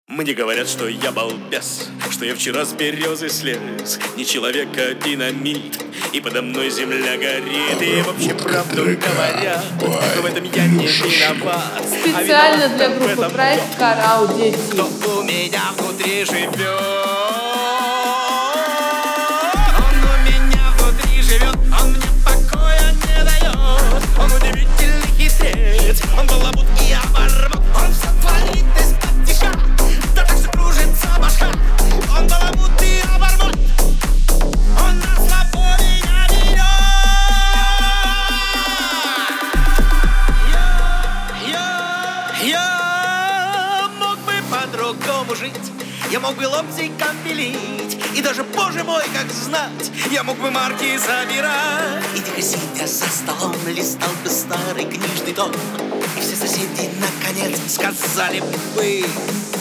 Мне говорят, что я балбес, что я вчера с березы слез. Не человек, а динамит, и подо мной земля горит. И вообще правду говорят, в этом я не виноват. Специально для группы проект «Карао Дети». Кто у меня внутри живет. Он у меня внутри живет, он мне покоя не дает. Он удивительный хитрец, он балабут и оборвет. Он все творит из-под тишка, да так что кружится башка. Он балабут и оборвет, он на свободе меня ведет. Я мог бы по-другому жить. Я мог бы лобзиком пилить, и даже, боже мой, как знать, я мог бы марки забирать. И тихо сидя за столом, листал бы старый книжный том, и все соседи наконец сказали бы: